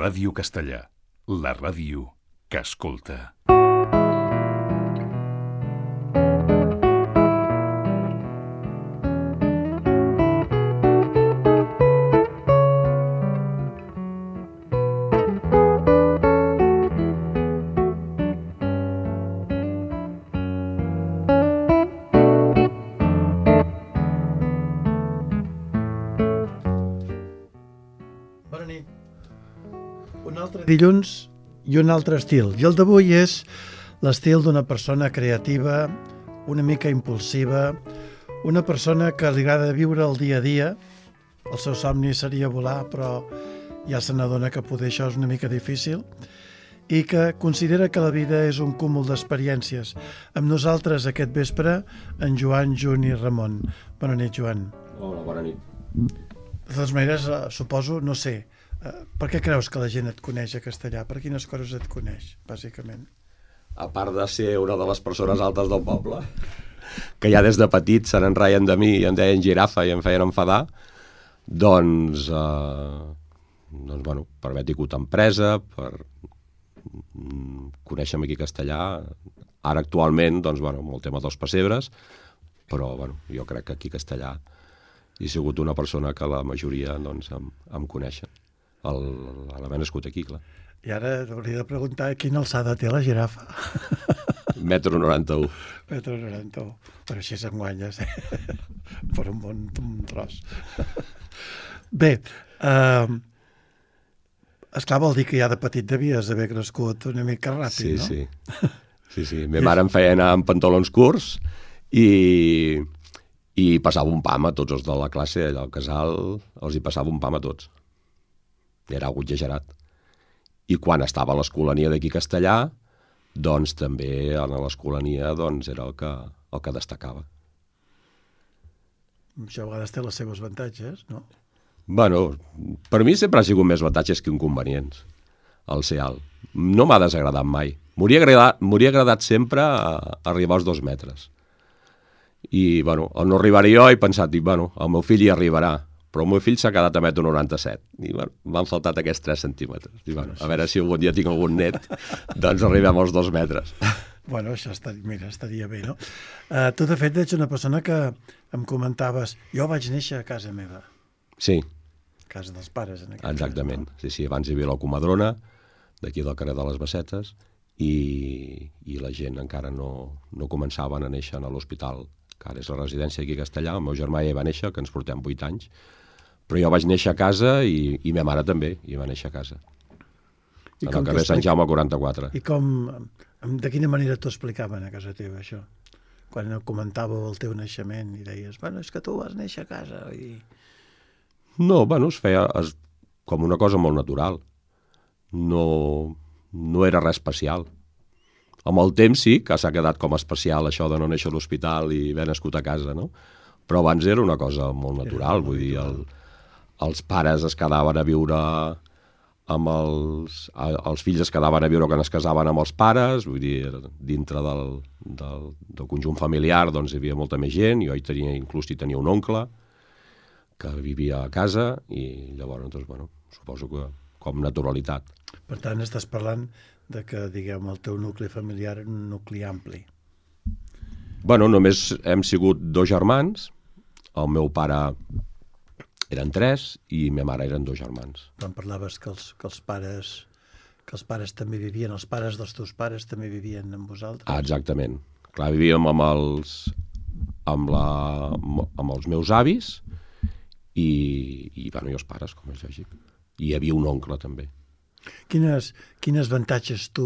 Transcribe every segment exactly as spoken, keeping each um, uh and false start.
Ràdio Castellà, la ràdio que escolta. Dilluns i un altre estil. I el d'avui és l'estil d'una persona creativa, una mica impulsiva, una persona que li agrada viure el dia a dia. El seu somni seria volar, però ja se n'adona que poder això és una mica difícil, i que considera que la vida és un cúmul d'experiències. Amb nosaltres aquest vespre, en Joan Juni Ramon. Bona nit, Joan. Hola, bona nit. De totes maneres, suposo, no sé, per què creus que la gent et coneix a Castellà? Per quines coses et coneix, bàsicament? A part de ser una de les persones altes del poble, que ja des de petit se n'enraien de mi i em deien girafa i em feien enfadar, doncs, eh, doncs bueno, per haver tingut empresa, per conèixer-me aquí a Castellà. Ara actualment, doncs, bueno, amb el tema dels pessebres, però bueno, jo crec que aquí a Castellà he sigut una persona que la majoria doncs, em, em coneixen. L'haver nascut aquí, clar. I ara hauria de preguntar quina alçada té la girafa. Metro noranta-u. Metro noranta-u. Però així se'n guanyes, eh? Per un bon un tros. Bé, eh, esclar, vol dir que ja de petit devies haver crescut una mica ràpid, sí, no? Sí, sí. sí. Ma mare em feia anar amb pantalons curts i, i passava un pam a tots els de la classe, allà al casal, els hi passava un pam a tots. Era algo exagerat. I quan estava a l'escolania d'aquí a Castellà, doncs també a l'escolania doncs, era el que, el que destacava. Això a vegades té les seves avantatges, no? Bueno, per mi sempre ha sigut més avantatges que inconvenients, el ser alt. No m'ha desagradat mai. M'hauria agradat, m'hauria agradat sempre a, a arribar als dos metres. I, bueno, al no arribar-hi jo he pensat, dic, bueno, el meu fill hi arribarà, però el meu fill s'ha quedat a metro noranta-set. I, bueno, m'han faltat aquests tres centímetres. I, bueno, a veure si algun dia tinc algun net, doncs arribem als dos metres. Bueno, això estaria, mira, estaria bé, no? Uh, tu, de fet, ets una persona que em comentaves, jo vaig néixer a casa meva. Sí. A casa dels pares, en aquest Exactament. cas, no? Sí, sí, abans hi havia la Comadrona, d'aquí del carrer de les Bassetes, i, i la gent encara no, no començaven a néixer a l'hospital, que ara és la residència aquí a Castellà. El meu germà ja va néixer, que ens portem vuit anys, però jo vaig néixer a casa i, i ma mare també, i va néixer a casa. I en el carrer Sant Jaume quaranta-quatre. I com, de quina manera t'ho explicaven a casa teva, això? Quan comentàveu el teu naixement i deies, bueno, és que tu vas néixer a casa i... No, bueno, es feia es, com una cosa molt natural. No, no era res especial. Amb el temps sí que s'ha quedat com especial això de no néixer a l'hospital i haver nascut a casa, no? Però abans era una cosa molt natural, vull dir, el, els pares es quedaven a viure amb els... Els fills es quedaven a viure quan es casaven amb els pares, vull dir, dintre del, del, del conjunt familiar doncs hi havia molta més gent, jo hi tenia, inclús hi tenia un oncle que vivia a casa i llavors, doncs, bueno, suposo que com naturalitat. Per tant, estàs parlant de que, diguem, el teu nucli familiar és un nucli ampli. Bueno, només hem sigut dos germans, el meu pare eren tres i ma mare eren dos germans. Quan parlaves que els, que els pares que els pares també vivien, els pares dels teus pares també vivien amb vosaltres? Ah, exactament. Clar, vivíem amb els, amb la, amb els meus avis i, i, bueno, i els pares, com és lògic. I hi havia un oncle també. Quines, quines avantatges tu...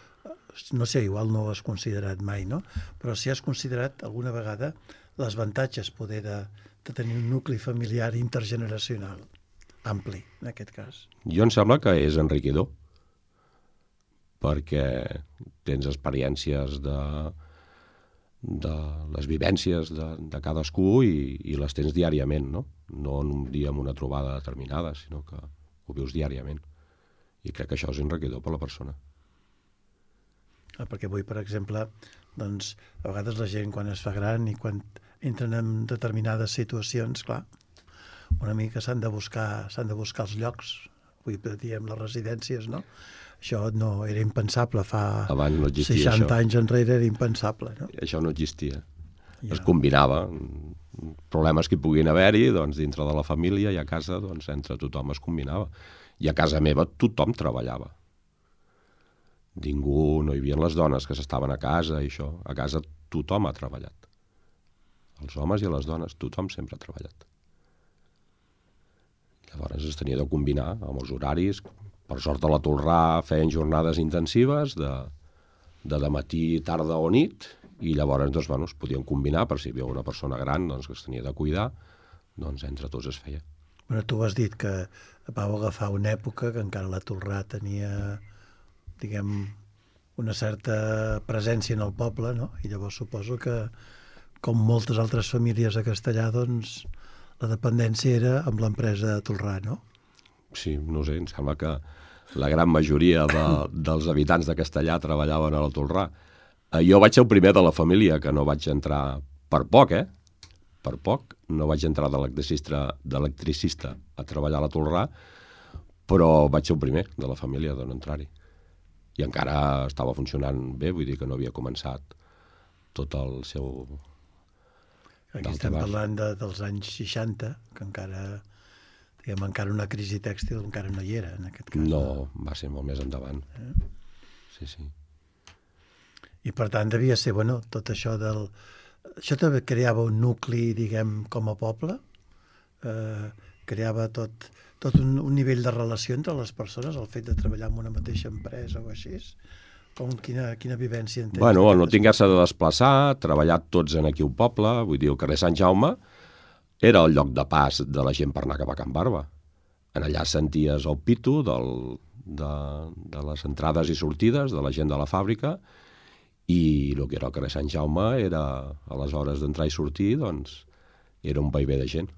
no sé, igual no ho has considerat mai, no? Però si has considerat alguna vegada les avantatges poder de, de tenir un nucli familiar intergeneracional ampli, en aquest cas. Jo em sembla que és enriquidor, perquè tens experiències de, de les vivències de, de cadascú i, i les tens diàriament, no? No en un dia amb una trobada determinada, sinó que ho vius diàriament. I crec que això és enriquidor per la persona. Perquè avui, per exemple, doncs, a vegades la gent quan es fa gran i quan entren en determinades situacions, clar, una mica s'han de buscar, s'han de buscar els llocs avui diem les residències, no? Això no era impensable, fa Abans no existia seixanta això. anys enrere era impensable, no? Això no existia. Ja. Es combinava. Problemes que hi puguin haver-hi, doncs, dintre de la família i a casa, doncs, entre tothom es combinava. I a casa meva tothom treballava. Ningú, no hi havia les dones que s'estaven a casa i això. A casa tothom ha treballat. Els homes i les dones, tothom sempre ha treballat. Llavors es tenia de combinar amb els horaris. Per sort a la Tolrà feien jornades intensives de, de, de matí, tarda o nit, i llavors doncs, bueno, es podien combinar per si hi havia una persona gran doncs, que es tenia de cuidar, doncs entre tots es feia. Bueno, tu has dit que vau agafar una època que encara la Tolrà tenia, diguem, una certa presència en el poble, no? I llavors suposo que, com moltes altres famílies a Castellar, doncs la dependència era amb l'empresa Tolrà, no? Sí, no sé, em sembla que la gran majoria de, dels habitants de Castellar treballaven a la Tolrà. Jo vaig ser el primer de la família que no vaig entrar per poc, eh? Per poc. No vaig entrar d'electricista a treballar a la Tolrà, però vaig ser el primer de la família d'on entrar-hi. I encara estava funcionant bé, vull dir que no havia començat tot el seu... Aquí estem parlant de, dels anys seixanta, que encara, diguem, encara una crisi tèxtil encara no hi era, en aquest cas. No, va ser molt més endavant. Eh? Sí, sí. I per tant devia ser, bueno, tot això del... Això també creava un nucli, diguem, com a poble? Eh, creava tot, tot un, un nivell de relació entre les persones, el fet de treballar en una mateixa empresa o així? Com, quina, quina vivència en tens? Bueno, el no tinguer-se de desplaçar, treballar tots en aquí un poble, vull dir, el carrer Sant Jaume era el lloc de pas de la gent per anar cap a Can Barba. En allà senties el pitu del, de, de les entrades i sortides de la gent de la fàbrica, i el que era el carrer Sant Jaume era, a les hores d'entrar i sortir, doncs, era un vaivé de gent.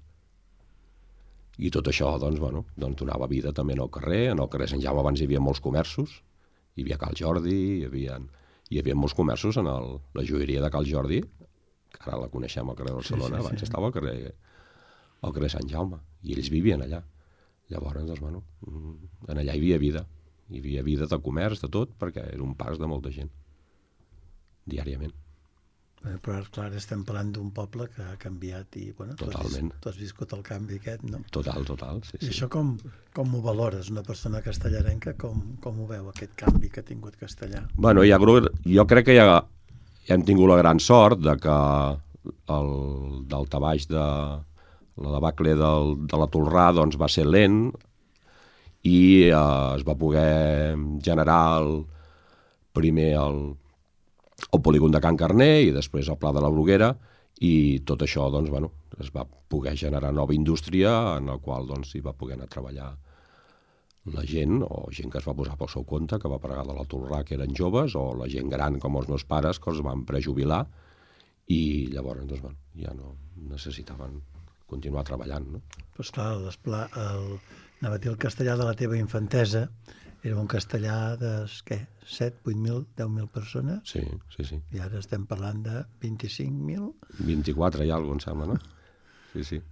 I tot això, doncs, bueno, doncs donava vida també en el carrer. En el carrer Sant Jaume abans hi havia molts comerços. Hi havia Cal Jordi, hi havia, hi havia molts comerços en el, la joieria de Cal Jordi, que ara la coneixem al carrer de Barcelona, sí, sí, abans sí. Estava al carrer, al carrer Sant Jaume, i ells vivien allà. Llavors, doncs, bueno, en allà hi havia vida. Hi havia vida de comerç, de tot, perquè era un pas de molta gent. Diàriament. Però, clar, estem parlant d'un poble que ha canviat i, bueno, tu has, vist, tu has viscut el canvi aquest, no? Total, total, sí, sí. I això com, com ho valores, una persona castellarenca? Com, com ho veu, aquest canvi que ha tingut Castellar? Bueno, ja, jo crec que ja, ja hem tingut la gran sort de que el daltabaix de la debacle del, de la Tolrà doncs, va ser lent i eh, es va poder generar el, primer el el polígon de Can Carner i després el Pla de la Bruguera, i tot això doncs, bueno, es va poder generar nova indústria en la qual doncs, hi va poder anar a treballar la gent, o gent que es va posar pel seu compte, que va pregar de la Tolrà, que eren joves, o la gent gran com els meus pares, que els van prejubilar, i llavors doncs, bueno, ja no necessitaven continuar treballant. No? Però esclar, el, el, anava a dir el castellà de la teva infantesa, era un castellà de, què, set, vuit mil, deu mil persones? Sí, sí, sí. I ara estem parlant de vint-i-cinc mil? vint-i-quatre i alguna cosa, em sembla, no? Sí, sí.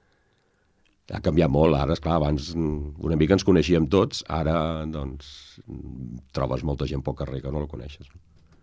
Ha canviat molt, ara, esclar, abans una mica ens coneixíem tots, ara, doncs, trobes molta gent pel carrer que no la coneixes.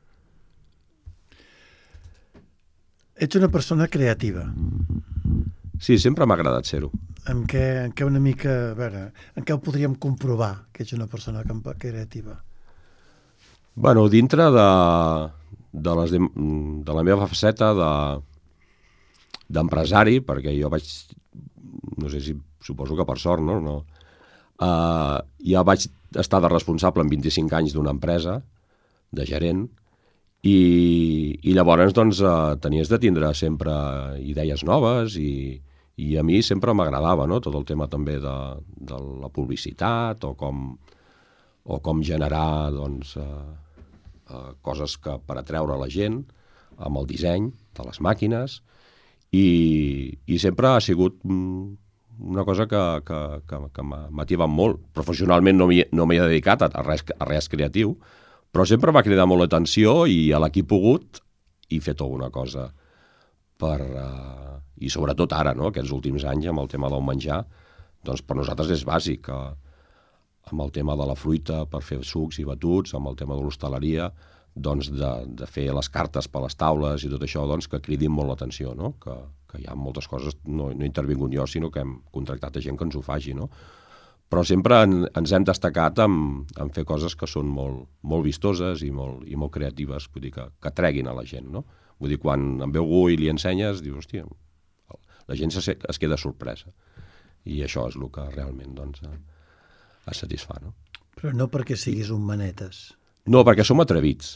Ets una persona creativa. Sí, sempre m'ha agradat ser-ho. En què, en què una mica, a veure, en què ho podríem comprovar que ets una persona creativa? Bueno, dintre de, de, les, de la meva faceta de, d'empresari, perquè jo vaig, no sé si suposo que per sort, no? no uh, ja vaig estar de responsable en vint-i-cinc anys d'una empresa, de gerent, i, i llavors doncs, uh, tenies de tindre sempre idees noves i, i a mi sempre m'agradava, no? Tot el tema també de, de la publicitat o com, o com generar doncs, uh, uh, coses que, per atreure la gent amb el disseny de les màquines, i, i sempre ha sigut una cosa que, que, que, que m'ha motivat molt. Professionalment no m'hi no m'hi he dedicat a res, a res creatiu, però sempre m'ha cridat molt l'atenció i a l'equip pogut i fet alguna cosa per... Uh, i sobretot ara, no? Aquests últims anys, amb el tema del menjar, doncs per nosaltres és bàsic. Uh, amb el tema de la fruita per fer sucs i batuts, amb el tema de l'hostaleria, doncs de, de fer les cartes per les taules i tot això, doncs que cridin molt l'atenció, no? Que, que hi ha moltes coses, no, no he intervingut jo, sinó que hem contractat a gent que ens ho faci, no? Però sempre en, ens hem destacat en, en fer coses que són molt, molt vistoses i molt, i molt creatives, vull dir, que, que treguin a la gent, no? Vull dir, quan en ve algú i li ensenyes, dius, hòstia, la gent se, es queda sorpresa. I això és el que realment, doncs, es satisfà, no? Però no perquè siguis un manetes. No, perquè som atrevits.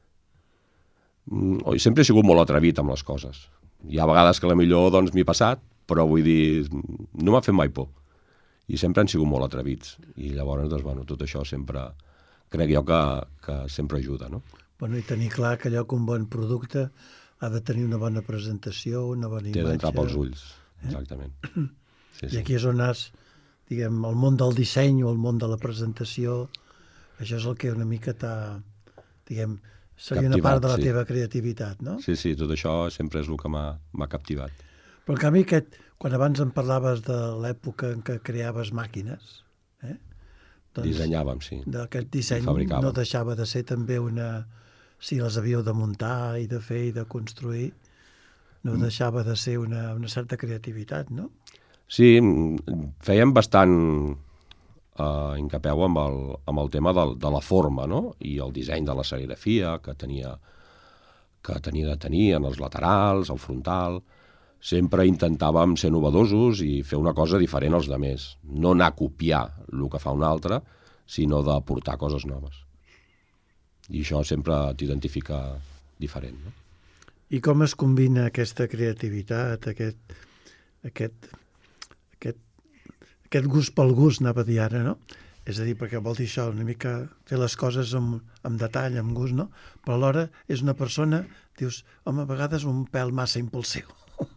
Mm, sempre he sigut molt atrevit amb les coses. Hi ha vegades que la millor doncs m'hi he passat, però vull dir, no m'ha fet mai por. I sempre han sigut molt atrevits. I llavors, doncs, bueno, tot això sempre, crec jo que, que sempre ajuda, no? Bueno, i tenir clar que allò que un bon producte ha de tenir una bona presentació, una bona imatge. Té d'entrar pels ulls, exactament. Eh? Sí, I sí. aquí és on has, diguem, el món del disseny o el món de la presentació, això és el que una mica t'ha, diguem, seria una part de la sí. teva creativitat, no? Sí, sí, tot això sempre és el que m'ha m'ha captivat. Però en canvi, aquest, quan abans em parlaves de l'època en què creaves màquines, eh? doncs, Dissenyàvem, sí. d'aquest disseny I fabricàvem. no deixava de ser també una... Si les havíeu de muntar i de fer i de construir, no Mm. deixava de ser una, una certa creativitat, no? Sí, fèiem bastant eh, incapeu amb el, amb el tema del, de la forma, no? I el disseny de la serigrafia que tenia, que tenia de tenir en els laterals, el frontal. Sempre intentàvem ser novedosos i fer una cosa diferent als demés. No anar a copiar el que fa un altre, sinó d'aportar coses noves. I això sempre t'identifica diferent, no? I com es combina aquesta creativitat, aquest, aquest, aquest, aquest gust pel gust, anava a dir ara, no? És a dir, perquè vol dir això, una mica fer les coses amb, amb detall, amb gust, no? Però alhora és una persona, dius, home, a vegades un pèl massa impulsiu.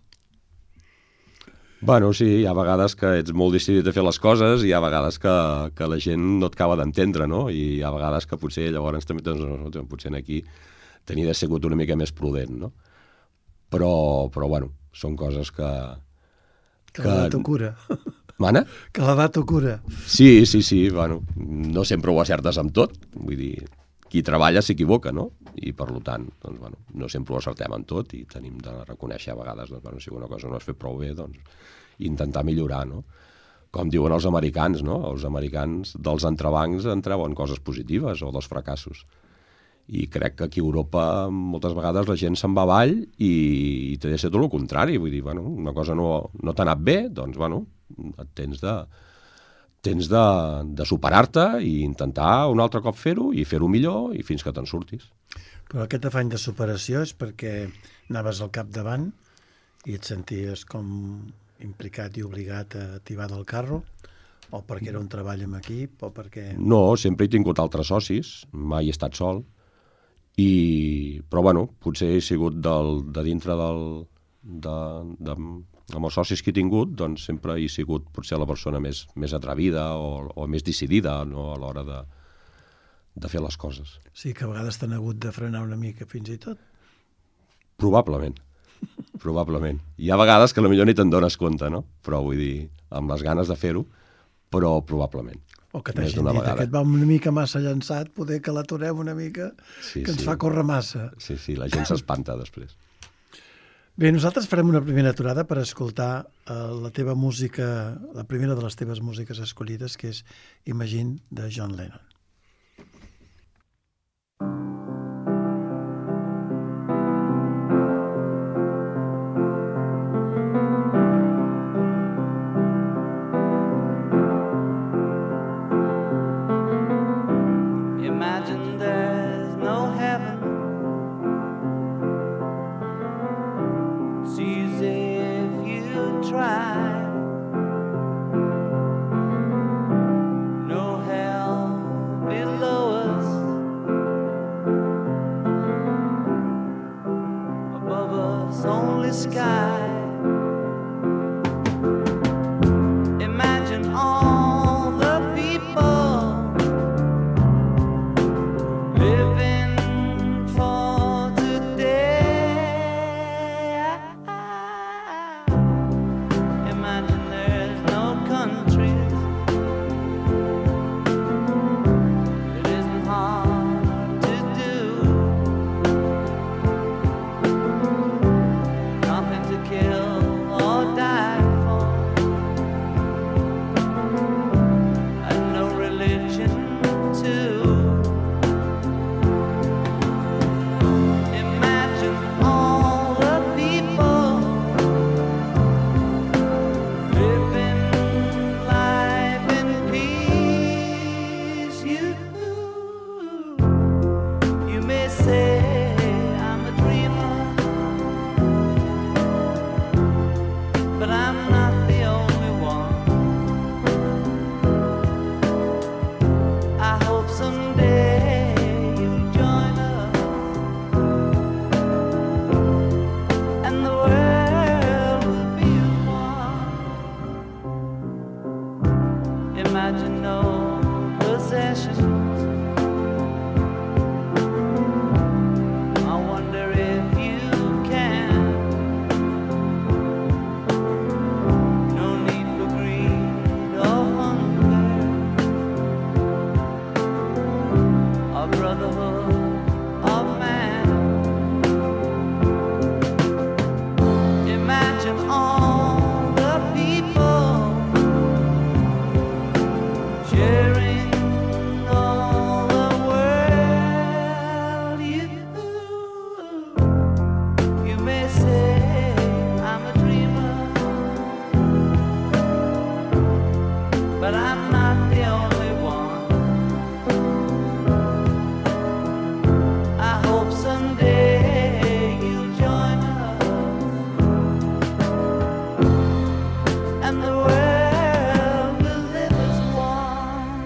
Bueno, sí, hi ha vegades que ets molt decidit a fer les coses i hi ha vegades que, que la gent no et acaba d'entendre, no? I hi ha vegades que potser llavors també tens, no, potser aquí tenia de sigut una mica més prudent, no? Però, però bueno, són coses que... Que l'edat ho cura. Mana? Que l'edat ho cura. Sí, sí, sí, bueno, no sempre ho acertes amb tot, vull dir, qui treballa s'equivoca, no? I per tant, doncs, bueno, no sempre ho acertem amb tot i tenim de reconèixer a vegades, doncs, bueno, si una cosa no es fet prou bé, doncs, intentar millorar, no? Com diuen els americans, no? Els americans dels entrebancs en treuen coses positives o dels fracassos. I crec que aquí a Europa moltes vegades la gent se'n va avall i, i té de ser tot el contrari. Vull dir, bueno, una cosa no, no t'ha anat bé, doncs, bueno, et tens de, tens de, de superar-te i intentar un altre cop fer-ho i fer-ho millor i fins que te'n surtis. Però aquest afany de superació és perquè anaves al capdavant i et senties com implicat i obligat a tibar del carro, o perquè era un treball en equip, o perquè... No, sempre he tingut altres socis, mai he estat sol, i, però bueno, potser he sigut del, de dintre del, de, de, amb els socis que he tingut, doncs sempre he sigut potser la persona més, més atrevida o, o més decidida, no, a l'hora de, de fer les coses. Sí, que a vegades t'han hagut de frenar una mica fins i tot. Probablement, probablement. Hi ha vegades que potser ni te'n dones compte, no? Però vull dir, amb les ganes de fer-ho, però probablement. O que t'hagin dit, vegada. aquest va una mica massa llançat, poder que l'aturem una mica, Sí, que ens sí. fa córrer massa. Sí, sí, la gent s'espanta després. Bé, nosaltres farem una primera aturada per escoltar eh, la teva música, la primera de les teves músiques escollides, que és Imagine, de John Lennon. Imagine there's no heaven. See as if you try. No hell below us. Above us only sky. Imagine all the people living for today. Imagine there's no countries. brotherhood of man. Imagine all the people sharing all the world. You, you may say I'm a dreamer, but I'm not the only one. I hope someday you'll join us, and the world will live as one.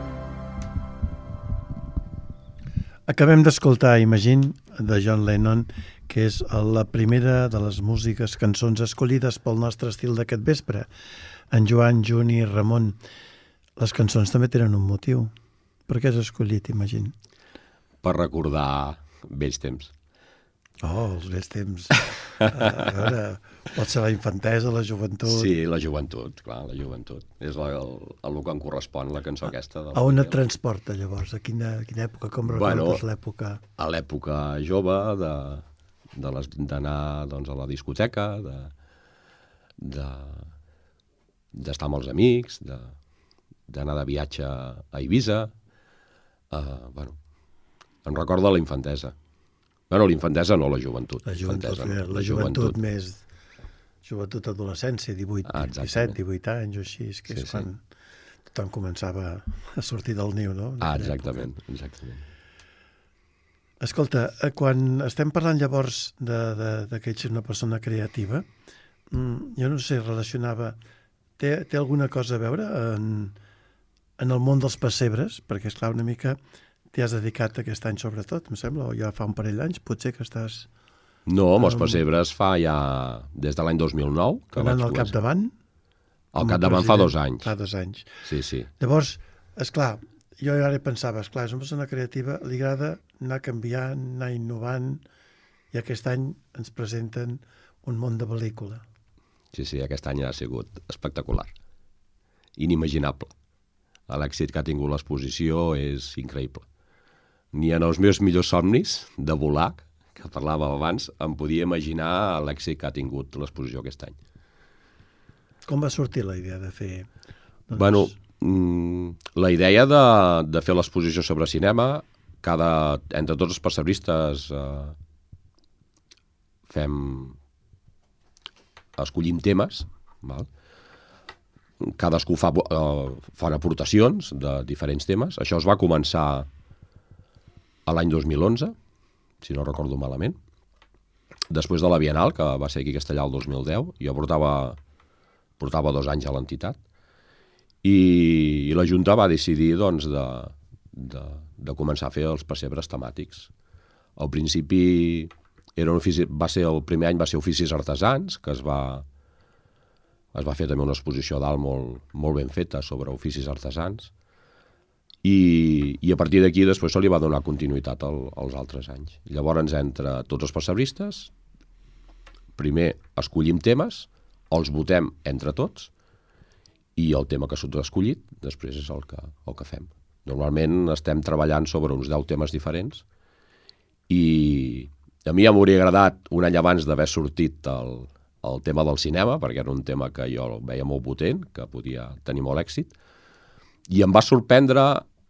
Acabem d'escoltar Imagine, de John Lennon, que és la primera de les músiques, cançons escollides pel nostre estil d'aquest vespre. En Joan, Juni i Ramon, les cançons també tenen un motiu. Per què has escollit Imagine? Per recordar vells temps. Oh, els vells temps. A veure, pot ser la infantesa, la joventut... Sí, la joventut, clar, la joventut. És la, el, el que em correspon, la cançó aquesta. A on et transporta, llavors? A quina, a quina època? Com recordes Bueno, l'època? A l'època jove, de, de les- d'anar doncs, a la discoteca, de de d'estar amb els amics, de d'anar de viatge a Eivissa. Uh, bueno, em recorda la infantesa. Bueno, la infantesa no, la joventut. La joventut, Infantesa, no, la joventut més... Joventut adolescència, divuit, Ah, exactament. disset, divuit anys o així, que és Sí, sí. quan tothom començava a sortir del niu, no? En Ah, aquella exactament, època. exactament. Escolta, eh, quan estem parlant llavors de, de, de que ets una persona creativa, mm, jo no sé, relacionava... Té, té alguna cosa a veure en, en el món dels pessebres? Perquè, esclar, una mica t'hi has dedicat aquest any sobretot, em sembla, o ja fa un parell d'anys, potser que estàs No, amb els Um, pessebres fa ja des de l'any dos mil nou. Que anant vaig al començar. capdavant. Al com a capdavant fa president. dos anys. Fa dos anys. Sí, sí. Llavors, esclar, jo ara pensava, esclar, és una persona creativa, li agrada anar canviant, anar innovant, i aquest any ens presenten un món de pel·lícula. Sí, sí, aquest any ha sigut espectacular. Inimaginable. L'èxit que ha tingut l'exposició és increïble. Ni en els meus millors somnis de volar, que parlàvem abans, em podia imaginar l'èxit que ha tingut l'exposició aquest any. Com va sortir la idea de fer... Doncs, Bueno, mm, la idea de, de fer l'exposició sobre cinema, cada, entre tots els pessebristes eh, fem... escollim temes, val? Cadascú fa, eh, fan aportacions de diferents temes. Això es va començar a l'any dos mil onze, si no recordo malament, després de la Bienal, que va ser aquí a Castellà el dos mil deu. Jo portava, portava dos anys a l'entitat, i, i la Junta va decidir doncs, de, de, de començar a fer els pessebres temàtics. Al principi era un ofici, va ser, el primer any va ser oficis artesans, que es va, es va fer també una exposició dalt molt, molt ben feta sobre oficis artesans, i, i a partir d'aquí després se li va donar continuïtat al, als altres anys. Llavors, entre tots els pessebristes, primer escollim temes, els votem entre tots, i el tema que surt escollit després és el que, el que fem. Normalment estem treballant sobre uns deu temes diferents, i a mi ja m'hauria agradat un any abans d'haver sortit el, el tema del cinema, perquè era un tema que jo veia molt potent, que podia tenir molt èxit, i em va sorprendre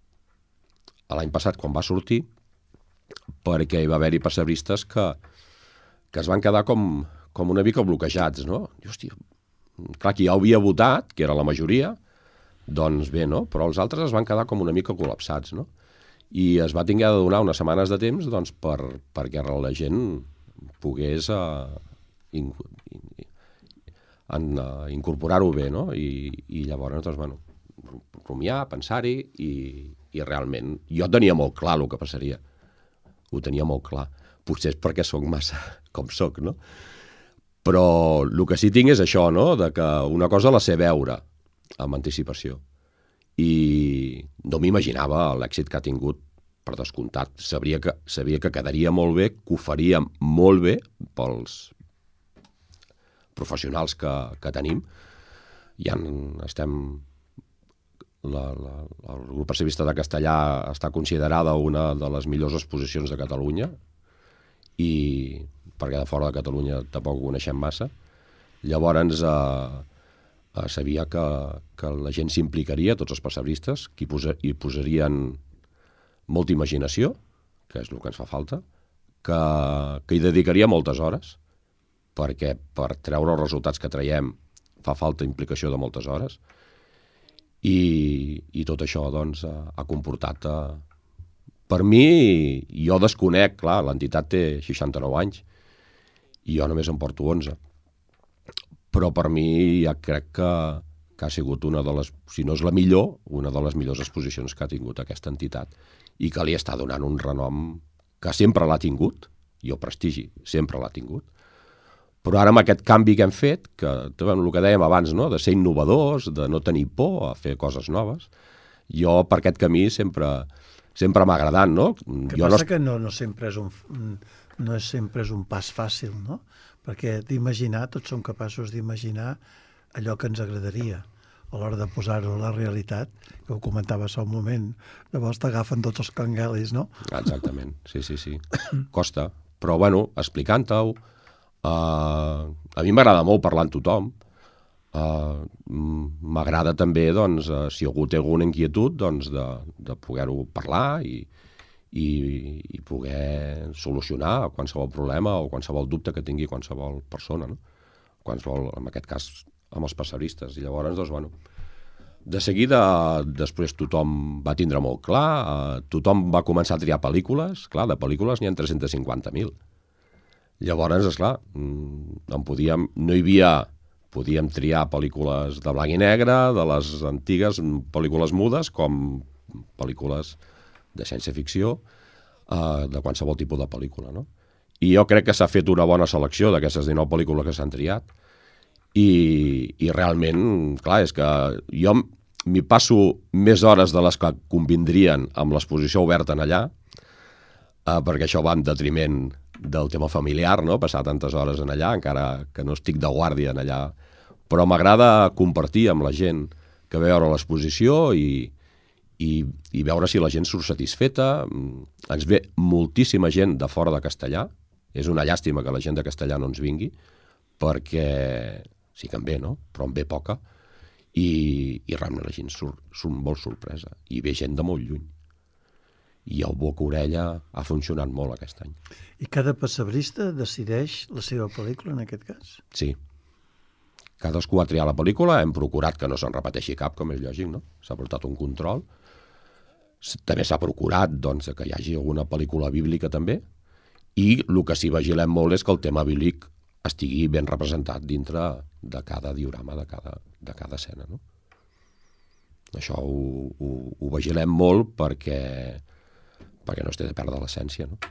l'any passat quan va sortir, perquè hi va haver-hi pessebristes que, que es van quedar com, com una mica bloquejats, no? I, hòstia, clar, qui ja havia votat, que era la majoria, doncs bé, no? Però els altres es van quedar com una mica col·lapsats, no? I es va tinguer de donar unes setmanes de temps doncs, per, perquè la gent pogués uh, in, in, in, uh, incorporar-ho bé, no? I, i llavors, doncs, bueno, rumiar, pensar-hi, i, i realment jo tenia molt clar el que passaria. Ho tenia molt clar. Potser és perquè sóc massa com sóc, no? Però el que sí tinc és això, no? De que una cosa la sé veure amb anticipació. I no m'imaginava l'èxit que ha tingut, per descomptat. Sabria que, sabia que quedaria molt bé, que ho faria molt bé pels professionals que, que tenim. Ja estem la, la, el grup pessimista de Castellà està considerada una de les millors exposicions de Catalunya, i perquè de fora de Catalunya tampoc ho coneixem massa. Llavors eh, eh, sabia que, que la gent s'implicaria, tots els pessebristes, que hi, posa, hi posarien molta imaginació, que és el que ens fa falta, que, que hi dedicaria moltes hores, perquè per treure els resultats que traiem fa falta implicació de moltes hores, i, i tot això doncs, ha, ha comportat... Eh, per mi, jo desconec, clar, l'entitat té seixanta-nou anys, i jo només en porto onze. Però per mi ja crec que, que ha sigut una de les, si no és la millor, una de les millors exposicions que ha tingut aquesta entitat, i que li està donant un renom que sempre l'ha tingut, i el prestigi sempre l'ha tingut. Però ara amb aquest canvi que hem fet, que el que dèiem abans, no? De ser innovadors, de no tenir por a fer coses noves, jo per aquest camí sempre, sempre m'ha agradat, no? Que jo passa no... que no, no, sempre és un, no és sempre és un pas fàcil, no? Perquè d'imaginar, tots som capaços d'imaginar allò que ens agradaria. A l'hora de posar-ho a la realitat, que ho comentaves fa un moment, llavors t'agafen tots els canguelis, no? Exactament, sí, sí, sí. Costa. Però, bueno, explicant-ho, Uh, a mi m'agrada molt parlar amb tothom. Uh, m'agrada també, doncs, uh, si algú té alguna inquietud, doncs, de, de poder-ho parlar i, i, i poder solucionar qualsevol problema o qualsevol dubte que tingui qualsevol persona, no? Qualsevol, en aquest cas, amb els pessebristes. I llavors, doncs, bueno, de seguida, després tothom va tindre molt clar, uh, tothom va començar a triar pel·lícules. Clar, de pel·lícules n'hi ha tres-cents cinquanta mil. Llavors, esclar, en podíem, no hi havia... Podíem triar pel·lícules de blanc i negre, de les antigues, pel·lícules mudes, com pel·lícules de ciència-ficció, eh, de qualsevol tipus de pel·lícula, no? I jo crec que s'ha fet una bona selecció d'aquestes dinou pel·lícules que s'han triat, i, i realment, clar, és que jo m'hi passo més hores de les que convindrien amb l'exposició oberta en allà, eh, perquè això va en detriment del tema familiar, no? Passar tantes hores en allà, encara que no estic de guàrdia en allà. Però m'agrada compartir amb la gent que ve a veure l'exposició i, i, i veure si la gent surt satisfeta. Ens ve moltíssima gent de fora de Castellà. És una llàstima que la gent de Castellà no ens vingui, perquè sí que en ve, no? Però en ve poca. I, i realment la gent surt, surt molt sorpresa. I ve gent de molt lluny. I el boca-orella ha funcionat molt aquest any. I cada pessebrista decideix la seva pel·lícula, en aquest cas? Sí. Cadascú ha triat la pel·lícula, hem procurat que no se'n repeteixi cap, com és lògic, no? S'ha portat un control. També s'ha procurat, doncs, que hi hagi alguna pel·lícula bíblica també, i el que sí vigilem molt és que el tema bíblic estigui ben representat dintre de cada diorama, de cada, de cada escena, no? Això ho, ho, ho vigilem molt perquè perquè no es té de perdre l'essència, no?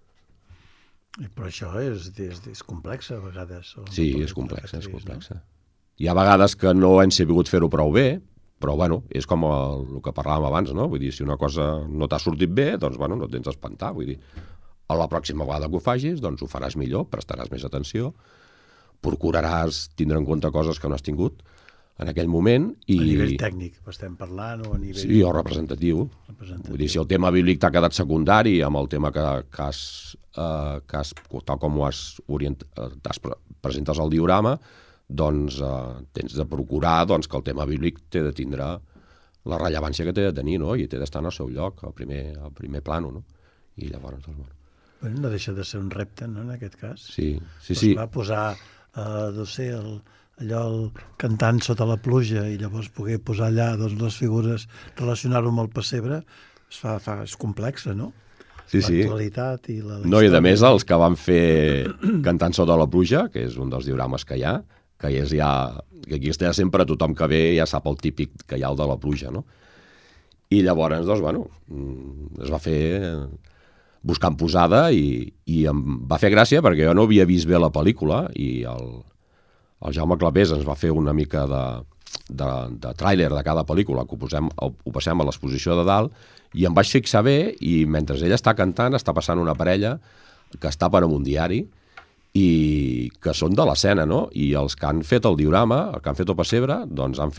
Però això és, és, és complex, a vegades. Sí, és complex, és complex. No? Hi ha vegades que no hem sabut fer-ho prou bé, però, bueno, és com el, el que parlàvem abans, no? Vull dir, si una cosa no t'ha sortit bé, doncs, bueno, no et tens d'espantar. Vull dir, a la pròxima vegada que ho facis, doncs ho faràs millor, prestaràs més atenció, procuraràs tindre en compte coses que no has tingut en aquell moment. I... A nivell tècnic, estem parlant, o a nivell... Sí, o representatiu. representatiu. Vull dir, si el tema bíblic t'ha quedat secundari amb el tema que, que, has, eh, que has, tal com ho has orient... t'has pre presentes al diorama, doncs eh, tens de procurar doncs, que el tema bíblic té de tindre la rellevància que té de tenir, no? I té d'estar en el seu lloc, al primer, al primer plano, no? I llavors, doncs, bueno... Bueno, no deixa de ser un repte, no?, en aquest cas. Sí, sí, doncs sí. Va posar, eh, no sé, el... allò el cantant sota la pluja i llavors poder posar allà doncs, les figures, relacionar-ho amb el pessebre, es fa, fa, és complexa, no? Sí, sí. L'actualitat i la, la no, i de més els que van fer Cantant sota la pluja, que és un dels diorames que hi ha, que és ja, que aquí està sempre tothom que ve ja sap el típic que hi ha el de la pluja, no? I llavors, doncs, bueno, es va fer buscant posada i, i em va fer gràcia perquè jo no havia vist bé la pel·lícula i el El Jaume Clapés ens va fer una mica de, de, de tràiler de cada pel·lícula, que ho, posem, ho passem a l'exposició de dalt, i em vaig fixar bé, i mentre ella està cantant, està passant una parella que està per un diari, i que són de l'escena, no? I els que han fet el diorama, el que han fet el pessebre, doncs han fet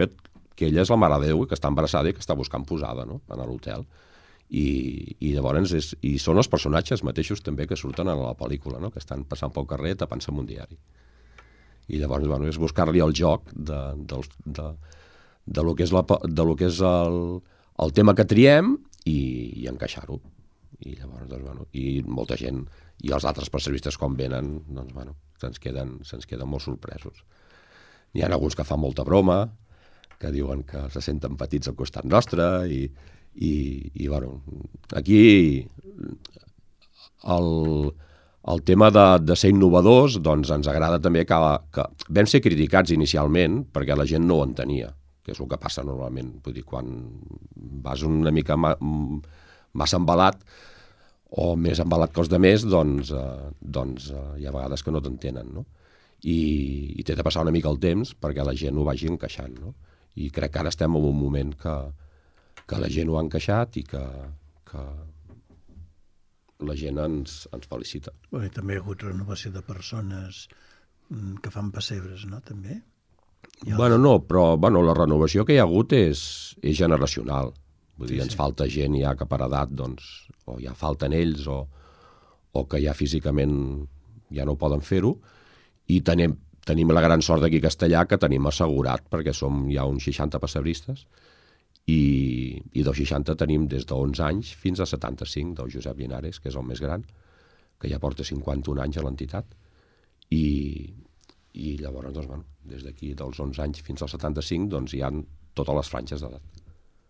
que ella és la Mare de Déu, que està embarassada i que està buscant posada, no?, en l'hotel. I, i llavors és, i són els personatges mateixos també que surten en la pel·lícula, no?, que estan passant pel carrer tapant-se amb un diari. I llavors, bueno, és buscar-li el joc de, de, de, de lo que és, la, de lo que és el, el tema que triem i, i encaixar-ho. I llavors, doncs, bueno, i molta gent, i els altres percebuistes quan venen, doncs, bueno, se'ns queden, se'ns queden molt sorpresos. N'hi ha alguns que fan molta broma, que diuen que se senten petits al costat nostre, i, i, i bueno, aquí el... El tema de, de ser innovadors, doncs ens agrada també que, que vam ser criticats inicialment perquè la gent no ho entenia, que és el que passa normalment. Vull dir, quan vas una mica ma, massa embalat o més embalat que els demés, doncs, eh, doncs eh, hi ha vegades que no t'entenen, no? I, i té de passar una mica el temps perquè la gent ho vagi encaixant, no? I crec que ara estem en un moment que, que la gent ho ha encaixat i que... que la gent ens, ens felicita. Bé, també hi ha hagut renovació de persones que fan pessebres, no?, també? Els... Bueno, no, però bueno, la renovació que hi ha hagut és, és generacional. Vull dir, sí, ens sí. falta gent ja que per edat, doncs, o ja falten ells, o, o que ja físicament ja no poden fer-ho, i tenim, tenim la gran sort d'aquí a Castellà que tenim assegurat, perquè som ja uns seixanta pessebristes, i, i dels seixanta tenim des d'onze anys fins a setanta-cinc del Josep Linares, que és el més gran, que ja porta cinquanta-un anys a l'entitat, i, i llavors, doncs, bueno, des d'aquí dels onze anys fins als setanta-cinc, doncs hi ha totes les franges d'edat.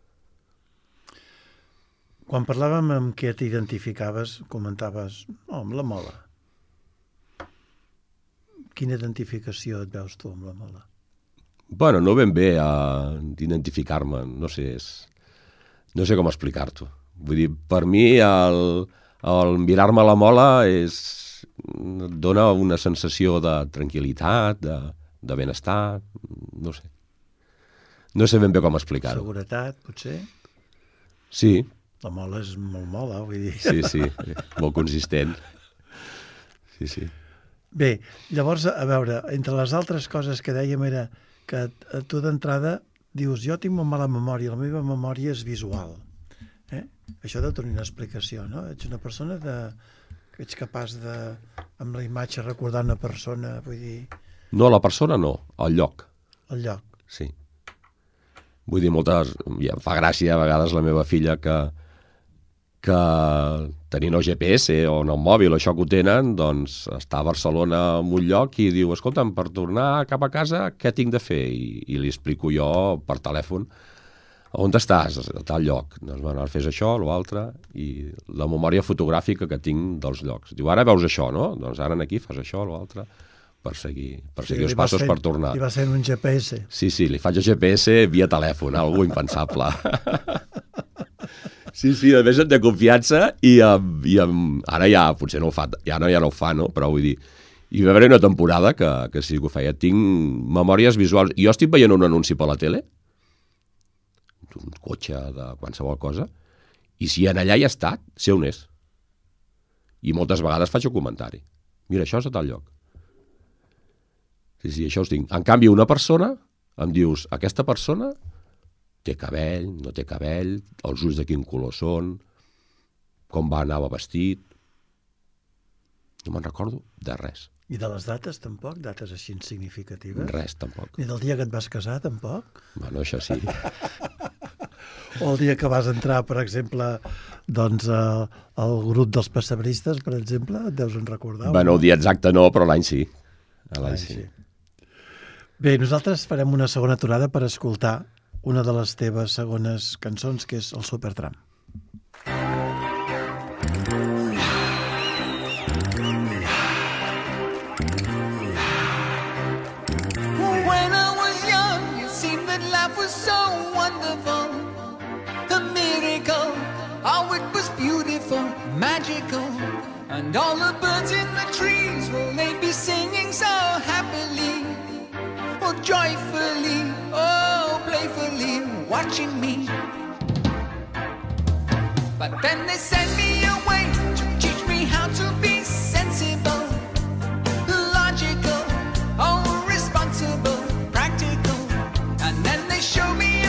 Quan parlàvem amb què t'identificaves, comentaves, oh, amb la mola. Quina identificació et veus tu amb la mola? Bueno, no ben bé a identificar-me, no sé, és, no sé com explicar-t'ho. Vull dir, per mi el, el mirar-me la mola és, dona una sensació de tranquil·litat, de, de benestar, no sé. No sé ben bé com explicar-ho. Seguretat, potser? Sí. La mola és molt mola, vull dir. Sí, sí, molt consistent. Sí, sí. Bé, llavors, a veure, entre les altres coses que dèiem era que tu d'entrada dius, jo tinc molt mala memòria, la meva memòria és visual. Eh? Això deu tenir una explicació, no? Ets una persona de... que ets capaç de, amb la imatge, recordar una persona, vull dir... No, la persona no, el lloc. El lloc. Sí. Vull dir, moltes... Ja em fa gràcia a vegades la meva filla que, que tenint el G P S o en el mòbil, això que ho tenen, doncs està a Barcelona en un lloc i diu, escolta'm, per tornar cap a casa, què tinc de fer? I, i li explico jo per telèfon, on estàs? A tal lloc. Doncs, bueno, ara fes això, l'altre, i la memòria fotogràfica que tinc dels llocs. Diu, ara veus això, no? Doncs ara aquí fas això, l'altre, per seguir, per seguir sí, els passos fent, per tornar. Li va sent un G P S. Sí, sí, li faig el G P S via telèfon, algo impensable. Sí, sí, a més em té confiança i, um, i um, ara ja potser no ho fa, ja no, ja no ho fa, no? Però vull dir, hi va haver una temporada que, que sí que ho feia. Tinc memòries visuals. Jo estic veient un anunci per la tele, un cotxe de qualsevol cosa, i si en allà hi ha estat, sé on és. I moltes vegades faig un comentari. Mira, això és a tal lloc. Sí, sí, això us tinc. En canvi, una persona, em dius, aquesta persona té cabell, no té cabell, els ulls de quin color són, com va anava vestit... No me'n recordo de res. I de les dates, tampoc? Dates així significatives? Res, tampoc. Ni del dia que et vas casar, tampoc? Bueno, això sí. O el dia que vas entrar, per exemple, doncs, al, al grup dels pessebristes, per exemple, et deus en recordar? Bueno, el dia exacte no, però l'any sí. L'any sí. sí. Bé, nosaltres farem una segona aturada per escoltar una de les teves segones cançons, que és el Supertramp. When I was young, it seemed that life was so wonderful, a miracle. Oh, it was beautiful, magical, and all the birds in the trees, well, they'd be singing so happily, oh, joyfully, oh, playfully, watching me. But then they sent me away to teach me how to be sensible, logical, oh, responsible, practical, and then they showed me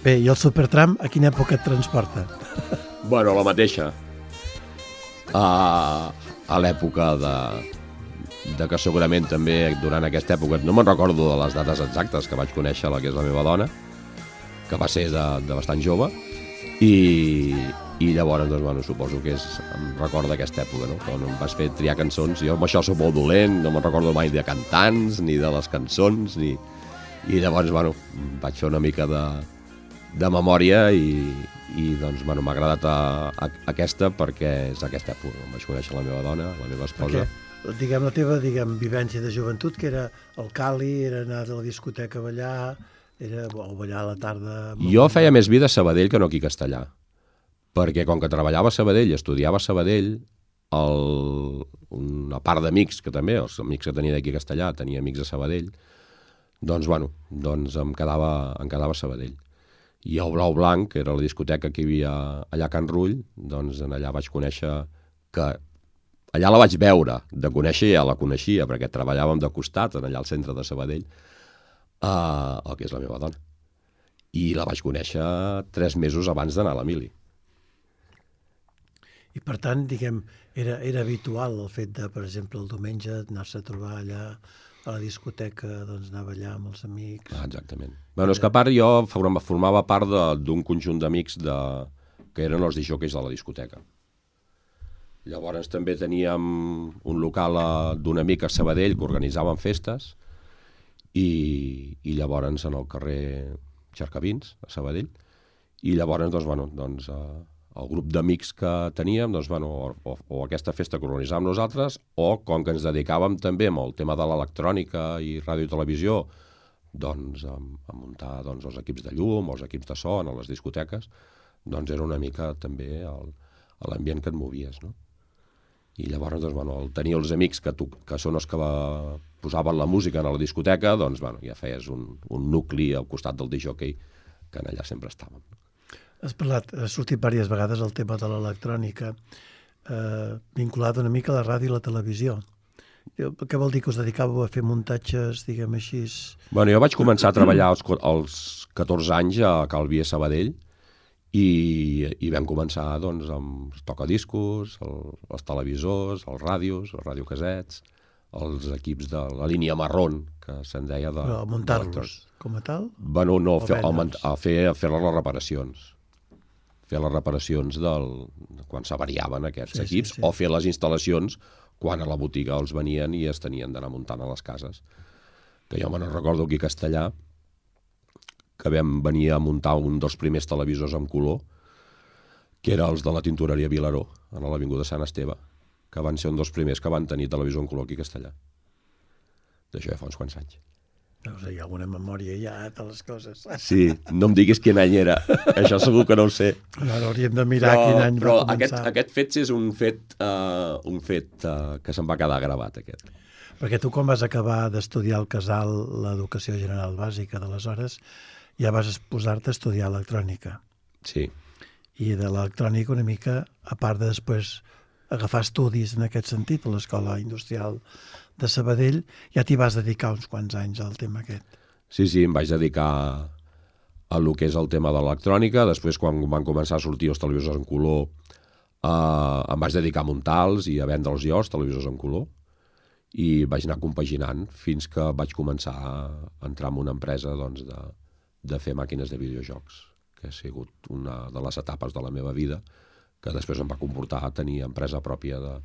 Bé, i el Supertram a quina època et transporta? Bueno, la mateixa. A, a l'època de, de que segurament també durant aquesta època, no me'n recordo de les dates exactes que vaig conèixer la que és la meva dona, que va ser de, de bastant jove, i, i llavors, doncs, bueno, suposo que és, em recorda aquesta època, no? Quan em vas fer triar cançons, jo amb això soc molt dolent, no me'n recordo mai de cantants, ni de les cançons, ni... i llavors, bueno, vaig fer una mica de, de memòria i, i doncs, bueno, m'ha agradat a, a, aquesta perquè és aquesta època. Em vaig conèixer la meva dona, la meva esposa. Perquè, diguem, la teva, diguem, vivència de joventut, que era el Cali, era anar a la discoteca a ballar, era o ballar a la tarda... Jo feia més vida a Sabadell que no aquí a Castellà, perquè com que treballava a Sabadell i estudiava a Sabadell, el, una part d'amics, que també, els amics que tenia d'aquí a Castellà, tenia amics a Sabadell, doncs, bueno, doncs em quedava, em quedava a Sabadell. I el Blau Blanc, que era la discoteca que hi havia allà a Can Rull, doncs en allà vaig conèixer que... Allà la vaig veure, de conèixer ja la coneixia, perquè treballàvem de costat, allà al centre de Sabadell, uh, el que és la meva dona. I la vaig conèixer tres mesos abans d'anar a la mili. I per tant, diguem, era, era habitual el fet de, per exemple, el diumenge anar-se a trobar allà a la discoteca, doncs anar a ballar amb els amics... Ah, exactament. Bueno, és que a part jo formava part d'un conjunt d'amics de... que eren els disjòqueis de la discoteca. Llavors també teníem un local d'un amic a Sabadell que organitzàvem festes i, i llavors en el carrer Xercavins, a Sabadell, i llavors, doncs, bueno, doncs, el grup d'amics que teníem, doncs, bueno, o, o aquesta festa que organitzàvem nosaltres, o com que ens dedicàvem també amb el tema de l'electrònica i ràdio i televisió, doncs, a, a muntar doncs, els equips de llum, els equips de son, a les discoteques, doncs era una mica també l'ambient que et movies, no? I llavors, doncs, bueno, el tenir els amics que, tu, que són els que va, posaven la música a la discoteca, doncs, bueno, ja feies un, un nucli al costat del discjòquei que en allà sempre estàvem. Has parlat, has sortit diverses vegades el tema de l'electrònica, eh, vinculat una mica a la ràdio i la televisió. Què vol dir que us dedicàveu a fer muntatges, diguem així? Bueno, jo vaig començar a treballar als, als catorze anys a Calvi a Sabadell i, i vam començar doncs, amb els tocadiscos, el, els televisors, els ràdios, els radiocasets, els equips de la línia marrón, que se'n deia de... Però muntar-los com a tal? Bueno, no, fer, a fer, a fer les reparacions. Fer les reparacions del, quan s'avariaven aquests sí, equips, sí, sí. O fer les instal·lacions quan a la botiga els venien i es tenien d'anar muntant a les cases. Que jo me'n recordo aquí a Castellà, que vam venir a muntar un dels primers televisors en color, que era els de la tintoreria Vilaró, a l'avinguda Sant Esteve, que van ser un dels primers que van tenir televisor en color aquí a Castellà. D'això ja fa uns quants anys. No sé, hi ha alguna memòria ja de les coses. Sí, no em diguis quin any era. Això segur que no ho sé. Ara hauríem de mirar però, quin any però va començar. Aquest, aquest fet és un fet, uh, un fet uh, que se'n va quedar gravat, aquest. Perquè tu quan vas acabar d'estudiar al Casal l'educació general bàsica d'aleshores, ja vas posar-te a estudiar electrònica. Sí. I de l'electrònica una mica, a part de després agafar estudis en aquest sentit a l'Escola Industrial de Sabadell, ja t'hi vas dedicar uns quants anys al tema aquest. Sí, sí, em vaig dedicar a lo que és el tema de l'electrònica. Després, quan van començar a sortir els televisors en color, eh, em vaig dedicar a muntar-los i a vendre'ls jo, els televisors en color, i vaig anar compaginant fins que vaig començar a entrar en una empresa doncs, de, de fer màquines de videojocs, que ha sigut una de les etapes de la meva vida, que després em va comportar a tenir empresa pròpia de,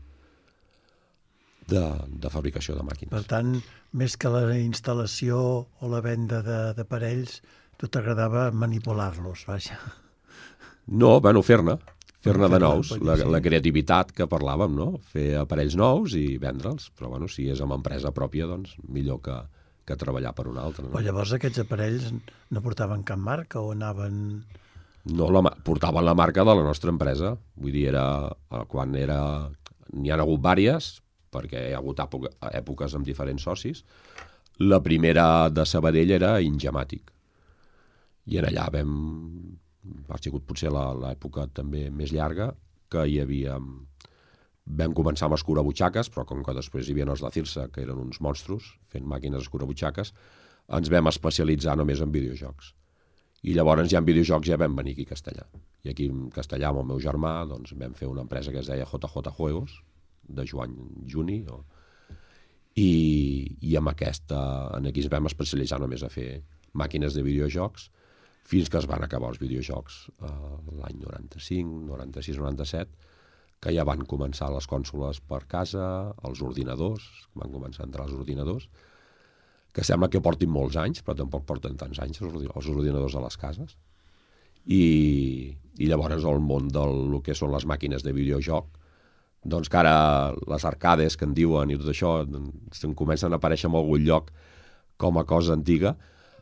de, de fabricació de màquines. Per tant, més que la instal·lació o la venda d'aparells, tu t'agradava manipular-los, vaja. No, bueno, fer-ne, fer-ne de nous, fer la, la creativitat que parlàvem, no? Fer aparells nous i vendre'ls, però bueno, si és amb empresa pròpia, doncs millor que, que treballar per una altra. No? Però llavors aquests aparells no portaven cap marca o anaven... No, la, portaven la marca de la nostra empresa. Vull dir, era, quan era... N'hi ha hagut vàries, perquè hi ha hagut època, èpoques amb diferents socis. La primera de Sabadell era Ingemàtic. I en allà vam... Ha sigut potser l'època també més llarga, que hi havia... Vam començar amb escurabutxaques, però com que després hi havia els de Cirsa, que eren uns monstros, fent màquines escurabutxaques, ens vam especialitzar només en videojocs. I llavors ja en videojocs ja vam venir aquí a Castellà. I aquí en Castellà, amb el meu germà, doncs vam fer una empresa que es deia J J Juegos, de Joan Juni, o... i, i amb aquesta, en aquí ens vam especialitzar només a fer màquines de videojocs, fins que es van acabar els videojocs eh, l'any noranta-cinc, noranta-sis, noranta-set, que ja van començar les cònsoles per casa, els ordinadors, van començar a entrar els ordinadors, que sembla que portin molts anys, però tampoc porten tants anys els ordinadors a les cases. I, i llavors el món del que són les màquines de videojoc, doncs que ara les arcades que en diuen i tot això se'n comencen a aparèixer en algun lloc com a cosa antiga,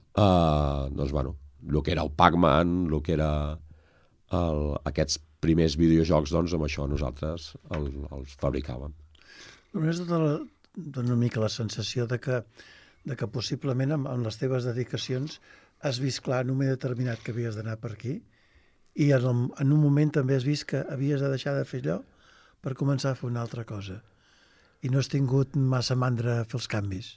eh, doncs bueno, el que era el Pac-Man, el que era el, aquests primers videojocs, doncs amb això nosaltres el, els fabricàvem. Només dona una mica la sensació de que de que possiblement amb, amb les teves dedicacions has vist clar en un moment determinat que havies d'anar per aquí i en, el, en un moment també has vist que havies de deixar de fer allò per començar a fer una altra cosa. I no has tingut massa mandra a fer els canvis.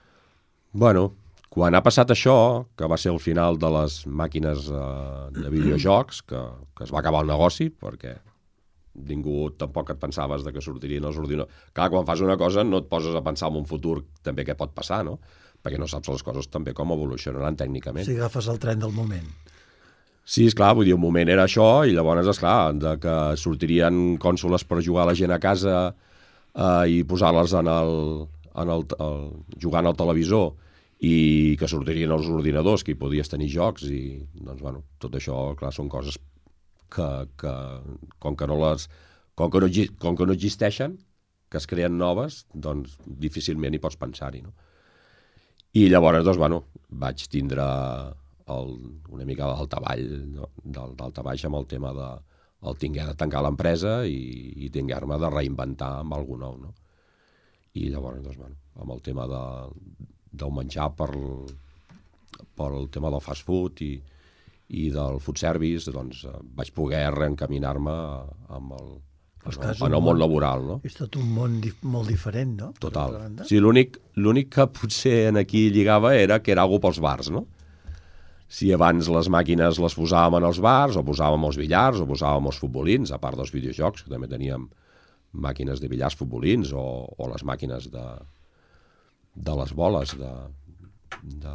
Bueno, quan ha passat això, que va ser el final de les màquines eh, de videojocs, que, que es va acabar el negoci, perquè ningú tampoc et pensaves de que sortirien els ordinadors. Clar, quan fas una cosa no et poses a pensar en un futur també què pot passar, no? Perquè no saps les coses també com evolucionaran tècnicament. Si agafes el tren del moment. Sí, esclar, vull dir, un moment era això i llavors, esclar, de que sortirien cònsoles per jugar la gent a casa eh, i posar-les en el, en el, el, jugant al televisor i que sortirien els ordinadors, que hi podies tenir jocs i, doncs, bueno, tot això, clar, són coses que, que com que no les com que no, com que no existeixen, que es creen noves, doncs difícilment hi pots pensar-hi, no? I llavors, doncs, bueno, vaig tindre el, una mica d'altavall, no? del daltabaix amb el tema de el tinguer de tancar l'empresa i, i tinguer-me de reinventar amb algú nou, no? I llavors, doncs, bueno, amb el tema de, del menjar per, per el tema del fast food i i del food service, doncs vaig poder reencaminar-me amb el, en, en el món laboral, no? És tot un món dif molt diferent, no? Total. Sí, l'únic l'únic que potser en aquí lligava era que era algo pels bars, no? Si abans les màquines les posàvem en els bars, o posàvem els billars, o posàvem els futbolins, a part dels videojocs, que també teníem màquines de billars, futbolins, o, o les màquines de, de les boles, de... de...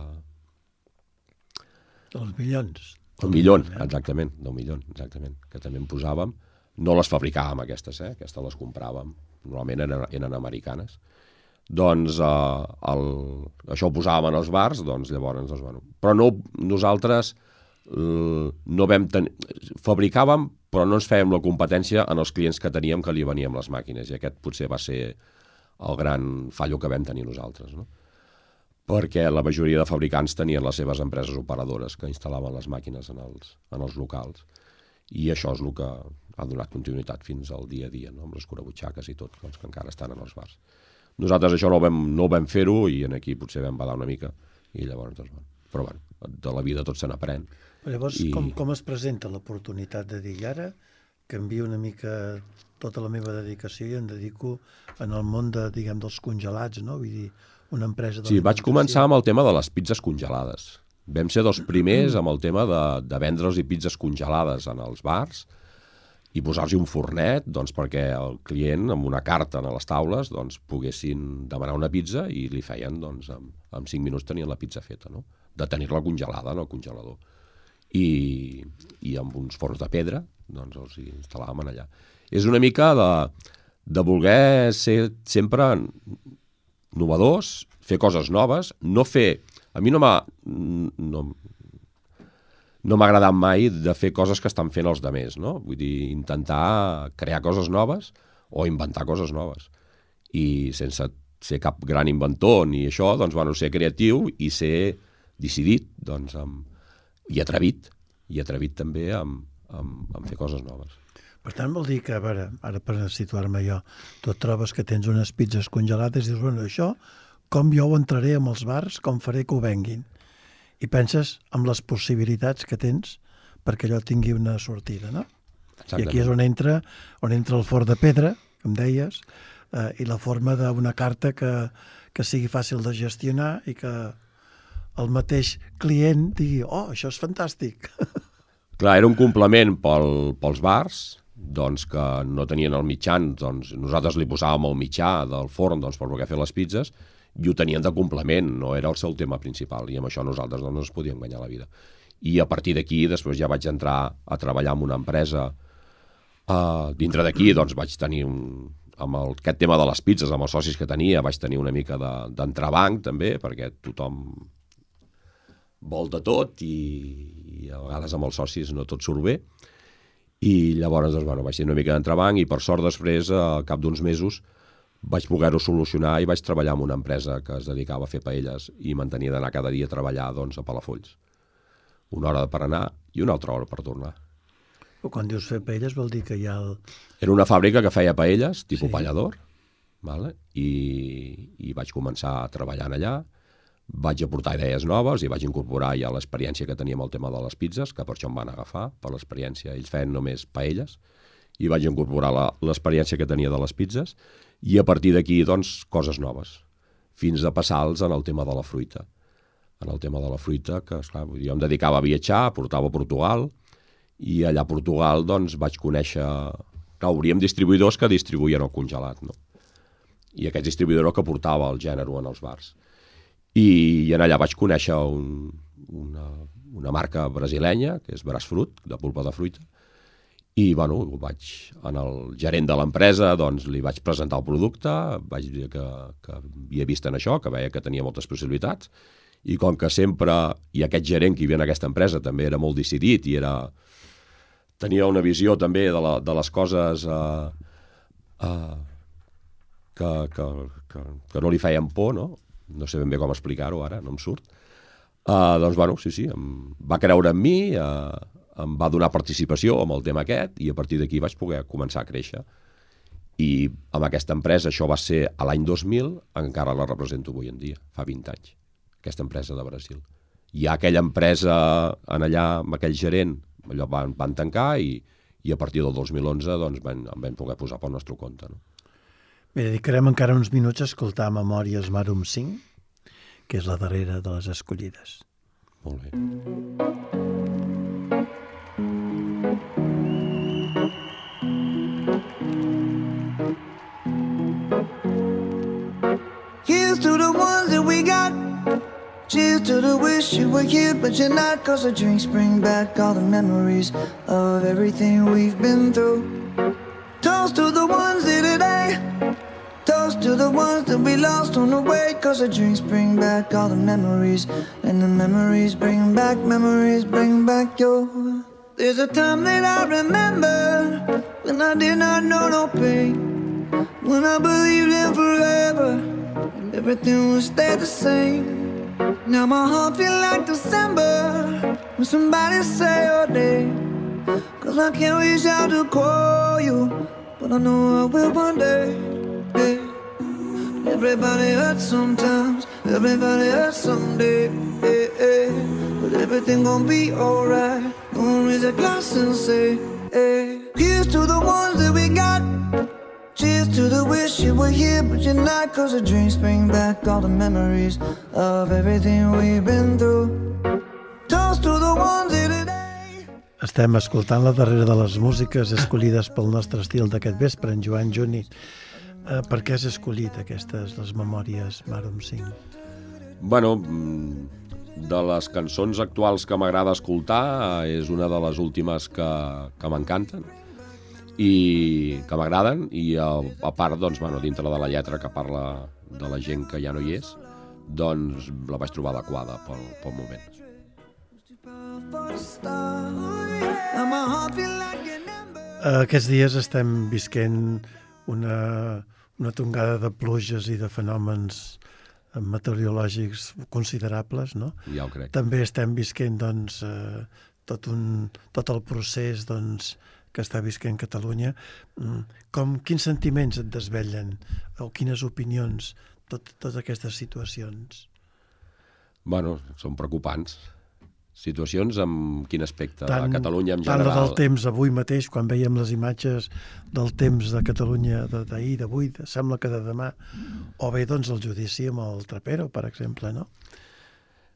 Els milions. El millón, exactament, del millón, exactament, que també en posàvem. No les fabricàvem, aquestes, eh? Aquestes les compràvem. Normalment eren, eren americanes. Doncs eh, el, això ho posàvem en els bars, doncs llavors, doncs, bueno. Però no, nosaltres eh, no vam tenir... Fabricàvem, però no ens fèiem la competència en els clients que teníem que li veníem les màquines, i aquest potser va ser el gran fallo que vam tenir nosaltres, no? Perquè la majoria de fabricants tenien les seves empreses operadores que instal·laven les màquines en els, en els locals. I això és el que ha donat continuïtat fins al dia a dia, no? Amb les curabutxaques i tot, doncs, que encara estan en els bars. Nosaltres això no ho vam, no ho vam fer-ho i en aquí potser vam badar una mica. I llavors, doncs, bueno. Però bueno, de la vida tot se n'aprèn. Llavors, I... com, com es presenta l'oportunitat de dir ara canvio una mica tota la meva dedicació i em dedico en el món de, diguem, dels congelats, no? Vull dir, una empresa de sí, vaig començar amb el tema de les pizzas congelades. Vam ser dels primers amb el tema de, de vendre'ls i pizzas congelades en els bars i posar-hi un fornet, doncs, perquè el client, amb una carta a les taules, doncs, poguessin demanar una pizza i li feien, doncs, en, en cinc minuts tenien la pizza feta, no? De tenir-la congelada en el congelador. I, i amb uns forns de pedra, doncs, els instal·làvem allà. És una mica de, de voler ser sempre innovadors, fer coses noves, no fer... A mi no m'ha no, no m'ha agradat mai de fer coses que estan fent els demés, no? Vull dir, intentar crear coses noves o inventar coses noves. I sense ser cap gran inventor ni això, doncs, bueno, ser creatiu i ser decidit, doncs, amb, i atrevit, i atrevit també amb, amb, amb fer coses noves. Per tant, vol dir que, a veure, ara per situar-me jo, tu et trobes que tens unes pizzas congelades i dius, bueno, això, com jo ho entraré amb els bars, com faré que ho venguin? I penses en les possibilitats que tens perquè allò tingui una sortida, no? Exactament. I aquí és on entra, on entra el forn de pedra, que em deies, eh, i la forma d'una carta que, que sigui fàcil de gestionar i que el mateix client digui, oh, això és fantàstic. Clar, era un complement pel, pels bars, doncs que no tenien el mitjan, doncs nosaltres li posàvem el mitjà del forn doncs, per poder fer les pizzas, i ho tenien de complement, no era el seu tema principal, i amb això nosaltres doncs, no ens podíem guanyar la vida. I a partir d'aquí, després ja vaig entrar a treballar en una empresa. Uh, dintre d'aquí doncs, vaig tenir un, amb el, aquest tema de les pizzas, amb els socis que tenia, vaig tenir una mica d'entrebanc també, perquè tothom vol de tot i, i a vegades amb els socis no tot surt bé. I llavors doncs, bueno, vaig tenir una mica d'entrebanc i per sort després, al cap d'uns mesos, vaig poder-ho solucionar i vaig treballar en una empresa que es dedicava a fer paelles i mantenia d'anar cada dia a treballar doncs, a Palafolls. Una hora per anar i una altra hora per tornar. Però quan dius fer paelles vol dir que hi ha el... Era una fàbrica que feia paelles, tipus Sí. pallador, vale? I, i vaig començar a treballar allà, vaig aportar idees noves i vaig incorporar ja l'experiència que tenia amb el tema de les pizzas, que per això em van agafar, per l'experiència. Ells feien només paelles, i vaig incorporar l'experiència que tenia de les pizzas, i a partir d'aquí, doncs, coses noves, fins a passar-los en el tema de la fruita. En el tema de la fruita, que esclar, jo em dedicava a viatjar, portava a Portugal, i allà a Portugal doncs, vaig conèixer... Clar, obríem distribuïdors que distribuïen el congelat, no? I aquest distribuïdor que portava el gènere en els bars. I, i en allà vaig conèixer un, una, una marca brasilenya, que és Brasfruit, de pulpa de fruita, i bueno, vaig, en el gerent de l'empresa doncs, li vaig presentar el producte, vaig dir que, que havia vist en això, que veia que tenia moltes possibilitats, i com que sempre, i aquest gerent que hi havia en aquesta empresa també era molt decidit i era, tenia una visió també de, la, de les coses uh, uh, que, que, que, que no li feien por, no? No sé ben bé com explicar-ho ara, no em surt. Uh, doncs, bueno, sí, sí, em va creure en mi, uh, em va donar participació amb el tema aquest i a partir d'aquí vaig poder començar a créixer. I amb aquesta empresa, això va ser a l'any dos mil, encara la represento avui en dia, fa vint anys, aquesta empresa de Brasil. I aquella empresa, en allà, amb aquell gerent, allò van, van tancar i, i a partir del dos mil onze doncs, van, em vam poder posar pel nostre compte. No? Bé, dedicarem encara uns minuts a escoltar Memòries Marum cinc, que és la darrera de les escollides. Molt bé. Here's to the ones that we got. Cheers to the wish you were here, but you're not. Cause the drinks bring back all the memories of everything we've been through. Toast to the ones here today. Toast to the ones that we lost on the way. Cause the drinks bring back all the memories. And the memories bring back, memories bring back your... There's a time that I remember when I did not know no pain. When I believed in forever and everything would stay the same. Now my heart feel like December when somebody say your name. Cause I can't reach out to call you, but I know I will one day. Hey. Everybody hurts sometimes, everybody hurts someday. Hey, hey. But everything gon' be alright. Gonna raise a glass and say, hey. Here's to the ones that we got. Cheers to the wish you were here, but you're not. Cause the drinks bring back all the memories of everything we've been through. Toast to the ones here today. Estem escoltant la darrera de les músiques escollides pel nostre estil d'aquest vespre, en Joan Juni. Uh, per què has escollit aquestes, les Memòries Marum cinc? Bueno, de les cançons actuals que m'agrada escoltar, és una de les últimes que, que m'encanten i que m'agraden, i a, a part, doncs, bueno, dintre de la lletra que parla de la gent que ja no hi és, doncs la vaig trobar adequada pel, pel moment. Aquests dies estem visquent una, una tongada de pluges i de fenòmens meteorològics considerables, no? Ja ho crec. També estem visquent doncs, eh, tot, un, tot el procés doncs, que està visquent Catalunya. Com, quins sentiments et desvellen o quines opinions tot, totes aquestes situacions? Bueno, són preocupants. Situacions amb quin aspecte? Tant, a Catalunya en tant general. la del temps avui mateix, quan veiem les imatges del temps de Catalunya d'ahir, d'avui, sembla que de demà, o bé doncs el judici amb el Trapero, per exemple, no?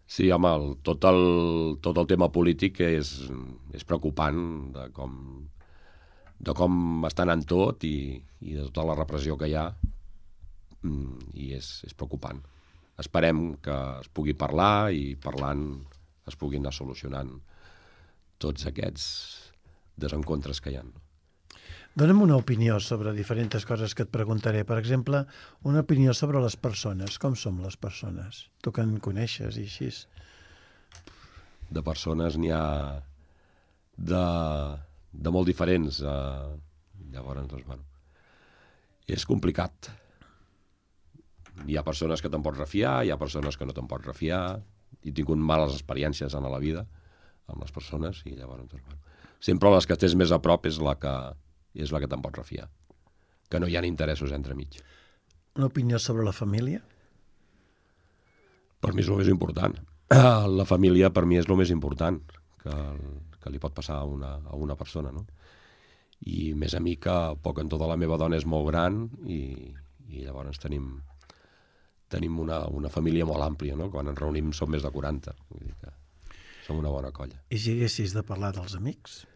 Sí, home, el, tot, el, tot el tema polític és, és preocupant de com, de com està anant tot i, i de tota la repressió que hi ha, i és, és preocupant. Esperem que es pugui parlar i parlant es puguin anar solucionant tots aquests desencontres que hi ha. Dóna'm una opinió sobre diferents coses que et preguntaré. Per exemple, una opinió sobre les persones. Com som les persones? Tu que en coneixes i així. De persones n'hi ha de, de molt diferents. Eh, llavors, doncs, bueno, és complicat. Hi ha persones que te'n pots refiar, hi ha persones que no te'n pots refiar. He tingut males experiències en la vida amb les persones i llavors, doncs, bueno, sempre les que estàs més a prop és la que és la que te'n pots refiar, que no hi ha interessos entremig. Una opinió sobre la família? Per mi és el més important. La família per mi és el més important que, que li pot passar a una, a una persona, no? I més a mi que poc en tota la meva dona és molt gran i, i llavors tenim, tenim una, una família molt àmplia, no? Quan ens reunim som més de quaranta, vull dir que som una bona colla. I si haguessis de parlar dels amics?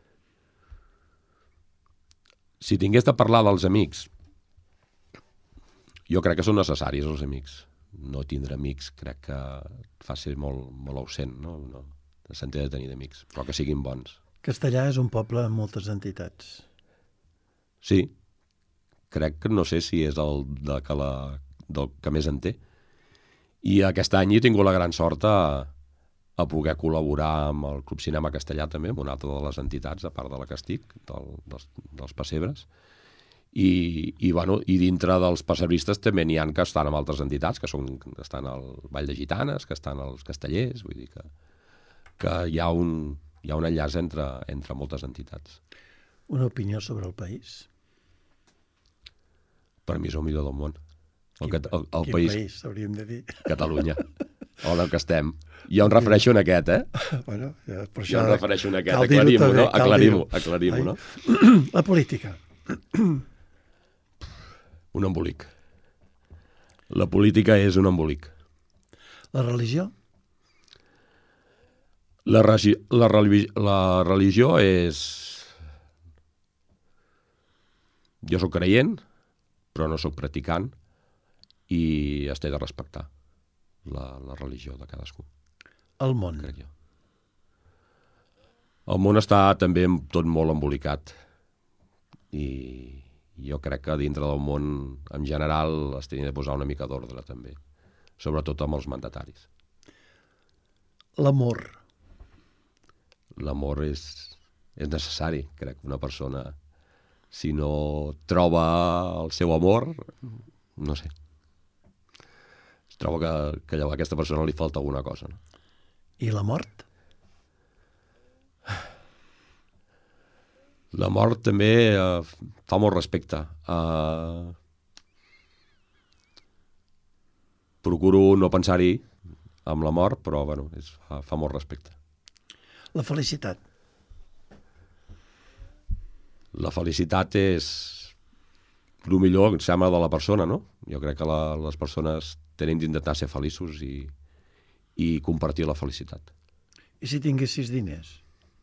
Si tingués de parlar dels amics, jo crec que són necessaris els amics. No tindre amics crec que fa ser molt, molt ausent, no? No, se'n té de tenir d'amics, però que siguin bons. Castellà és un poble amb moltes entitats. Sí, crec que no sé si és el de que, la, del que més en té. I aquest any he tingut la gran sort a, a poder col·laborar amb el Club Cinema Castellà també, amb una altra de les entitats, a part de la que estic, del, dels, dels pessebres. I, i, bueno, i dintre dels pessebristes també n'hi ha que estan amb altres entitats, que són, estan al Vall de Gitanes, que estan als Castellers, vull dir que, que hi ha un, hi ha un enllaç entre, entre moltes entitats. Una opinió sobre el país? Per mi és el millor del món. El, Quin, el, el quin país, país, hauríem de dir. Catalunya. On que estem. Jo em refereixo a aquest, eh? Bueno, ja, per jo això em refereixo a aquest. Aclarim-ho, no? Aclarim-ho, aclarim-ho, no? La política. Un embolic. La política és un embolic. La religió? La, regi la, religi la religió és... Jo sóc creient, però no sóc practicant, i es té de respectar la, la religió de cadascú. El món. Crec jo. El món està també tot molt embolicat i jo crec que dintre del món en general es tenia de posar una mica d'ordre també, sobretot amb els mandataris. L'amor. L'amor és, és necessari, crec, una persona si no troba el seu amor, no sé, trobo que, que llavors a aquesta persona li falta alguna cosa. No? I la mort? La mort també eh, fa molt respecte. Eh, procuro no pensar-hi amb la mort, però bueno, és, fa, fa molt respecte. La felicitat? La felicitat és el millor, em sembla, de la persona, no? Jo crec que la, les persones tenen d'intentar ser feliços i, i compartir la felicitat. I si tinguessis diners?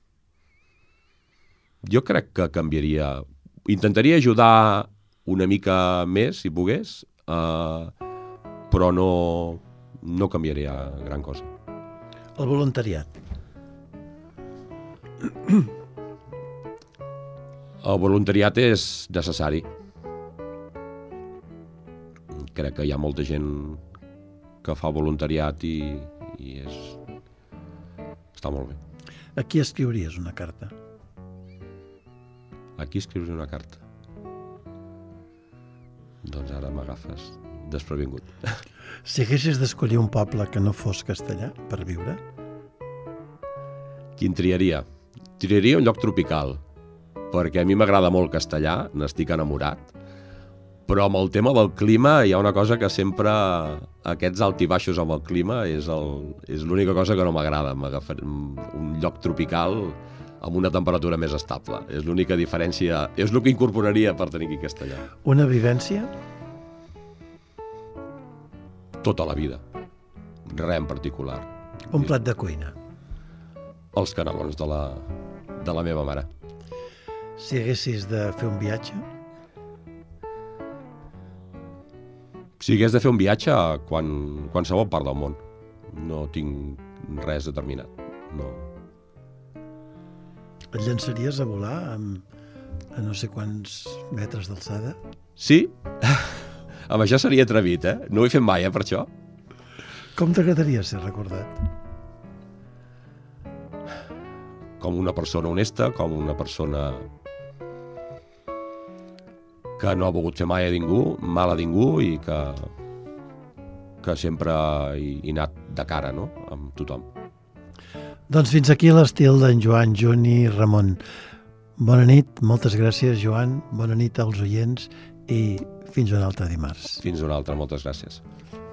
Jo crec que canviaria... Intentaria ajudar una mica més, si pogués, eh, però no, no canviaria gran cosa. El voluntariat? El voluntariat és necessari. Crec que hi ha molta gent que fa voluntariat i, i és... està molt bé. A qui escriuries una carta? A qui escriuria una carta? Doncs ara m'agafes desprevingut. Si haguessis d'escollir un poble que no fos castellà per viure? Quin triaria? Triaria un lloc tropical, perquè a mi m'agrada molt castellà, n'estic enamorat, però amb el tema del clima hi ha una cosa que sempre, aquests alt i baixos amb el clima, és l'única cosa que no m'agrada, un lloc tropical amb una temperatura més estable. És l'única diferència, és el que incorporaria per tenir aquí castellà. Una vivència? Tota la vida, res en particular. Un plat de cuina. Els canelons de la, de la meva mare. Si haguessis de fer un viatge, Si hagués de fer un viatge a quan, qualsevol part del món. No tinc res determinat. No. et llançaries a volar amb, a no sé quants metres d'alçada? Sí? Amb això seria atrevit, eh? No ho he fet mai, eh, per això. Com t'agradaria ser recordat? Com una persona honesta, com una persona que no ha volgut fer mai a ningú, mal a ningú i que, que sempre hi, hi ha anat de cara, no?, amb tothom. Doncs fins aquí l'estil d'en Joan Juni Ramon. Bona nit, moltes gràcies, Joan. Bona nit als oients i fins un altre dimarts. Fins una altra, moltes gràcies.